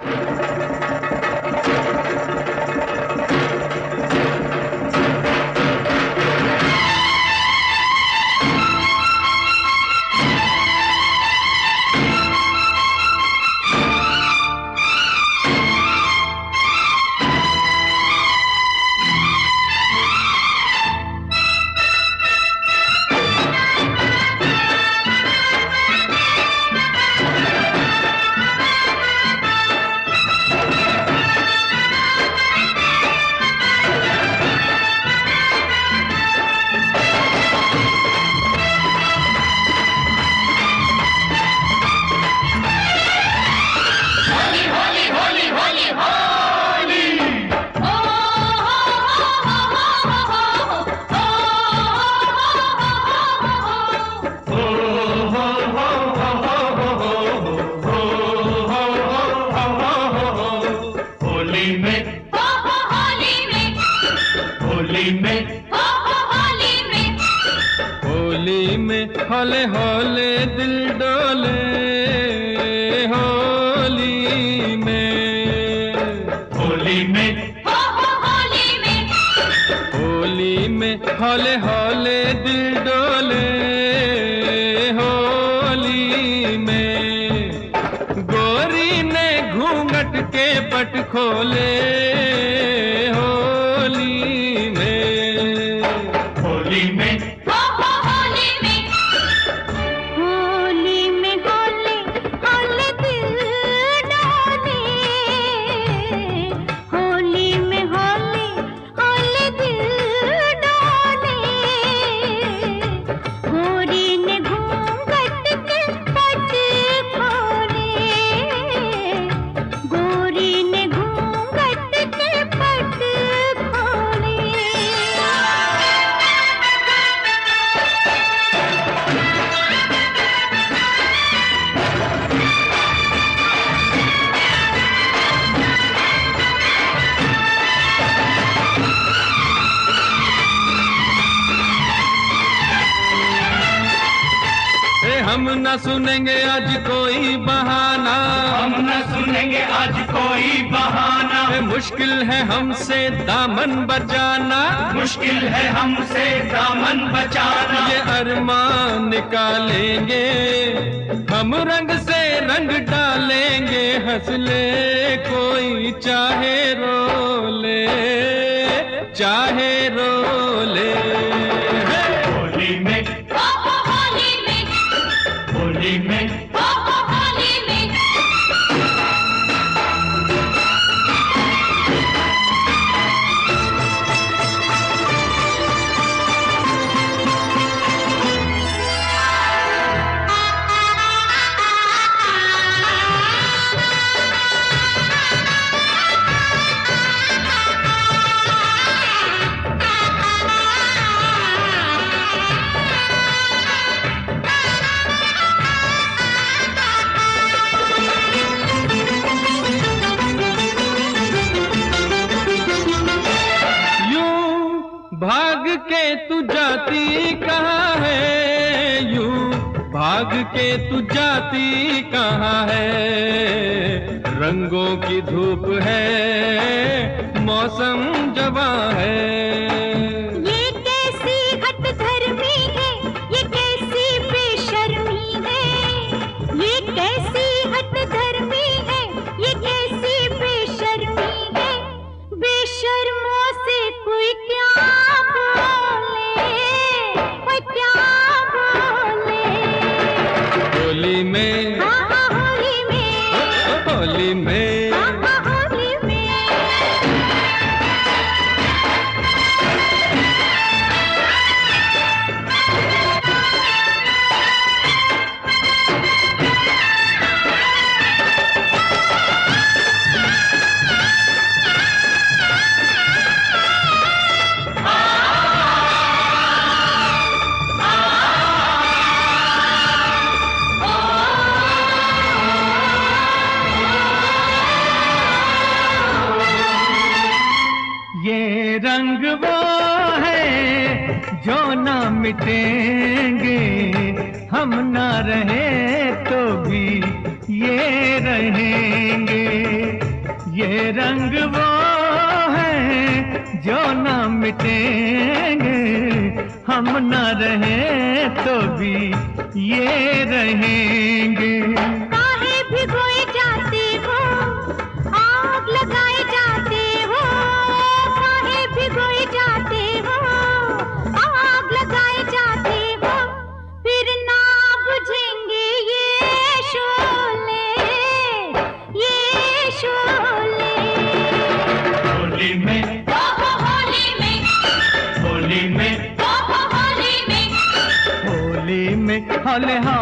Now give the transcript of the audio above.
हौले हौले दिल डोले होली में, होली में, होली में हौले हौले दिल डोले होली में। गोरी ने घूंघट के पट खोले होली में, होली में, हम न सुनेंगे आज कोई बहाना, हम न सुनेंगे आज कोई बहाना। मुश्किल है हमसे दामन बचाना, मुश्किल है हमसे दामन बचाना। ये अरमान निकालेंगे हम, रंग से रंग डालेंगे। हंस ले कोई चाहे रो ले, चाहे रो ले। होली में, होली में, भाग के तू जाती कहाँ है, यूं भाग के तू जाती कहाँ है। रंगों की धूप है, मौसम जवां है। ये कैसी हठधर्मी है, ये कैसी बेशर्मी है। ये कैसी हठधर्मी है, ये कैसी बेशर्मी है। बेशर्मों से कोई क्या होली में, होली में, होली में, होली में। ये रंग वो है जो ना मिटेंगे, हम ना रहे तो भी ये रहेंगे। ये रंग वो है जो ना मिटेंगे, हम ना रहे तो भी ये रहेंगे। काहे भिगोए जाते हो, आग लगाए जाते हो, काहे भिगोए जाते हो, आग लगाए जाते हो, फिर ना बुझेंगे ये शोले, ये शोले। होली में, होली में, होली में, होली में, होली में हौले